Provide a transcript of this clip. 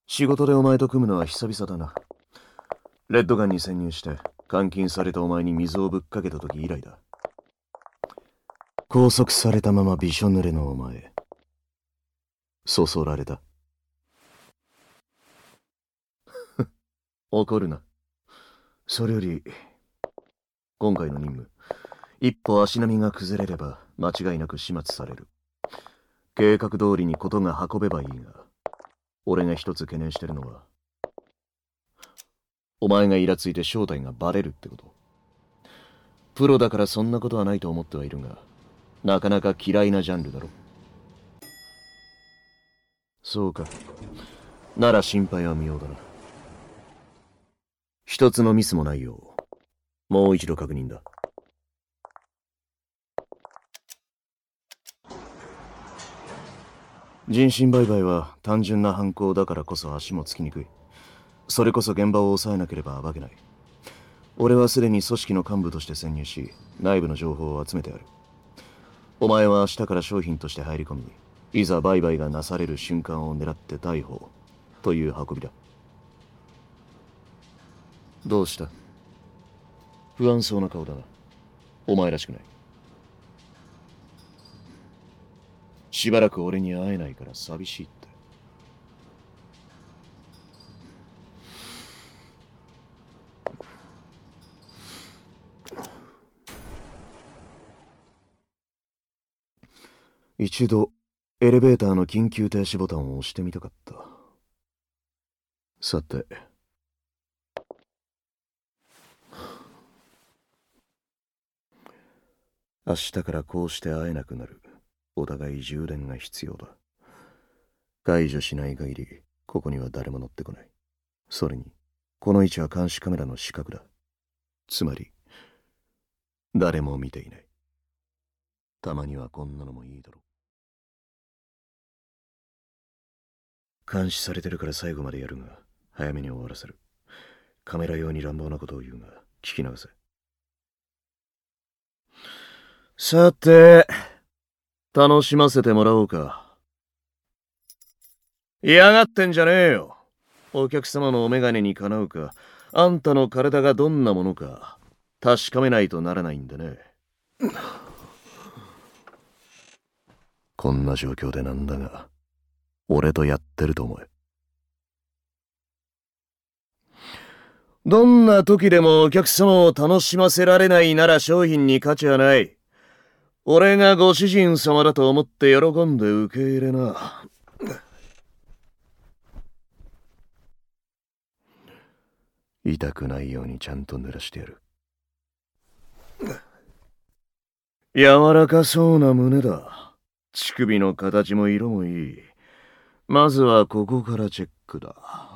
仕事でお前と組むのは久々だな。レッドガンに潜入して監禁されたお前に水をぶっかけた時以来だ。拘束されたままびしょ濡れのお前、そそられた。怒るな。それより今回の任務、一歩足並みが崩れれば間違いなく始末される。計画通りに事が運べばいいが、俺が一つ懸念してるのは、お前がイラついて正体がバレるってこと。プロだからそんなことはないと思ってはいるが、なかなか嫌いなジャンルだろ。そうか。なら心配は無用だな。一つのミスもないよう、もう一度確認だ。人身売買は単純な犯行だからこそ足もつきにくい。それこそ現場を抑えなければ暴けない。俺はすでに組織の幹部として潜入し、内部の情報を集めてある。お前は明日から商品として入り込み、いざ売買がなされる瞬間を狙って逮捕という運びだ。どうした？不安そうな顔だな。お前らしくない。しばらく俺に会えないから寂しいって。一度エレベーターの緊急停止ボタンを押してみたかった。さて、明日からこうして会えなくなる。お互い充電が必要だ。解除しない限りここには誰も乗ってこない。それにこの位置は監視カメラの死角だ。つまり誰も見ていない。たまにはこんなのもいいだろう。監視されてるから最後までやるが、早めに終わらせる。カメラ用に乱暴なことを言うが、聞き流せ。さて、楽しませてもらおうか。嫌がってんじゃねえよ。お客様のお眼鏡にかなうか、あんたの体がどんなものか確かめないとならないんでね。こんな状況でなんだが、俺とやってると思え。どんな時でもお客様を楽しませられないなら商品に価値はない。俺がご主人様だと思って喜んで受け入れな。痛くないようにちゃんと濡らしてやる。柔らかそうな胸だ。乳首の形も色もいい。まずはここからチェックだ。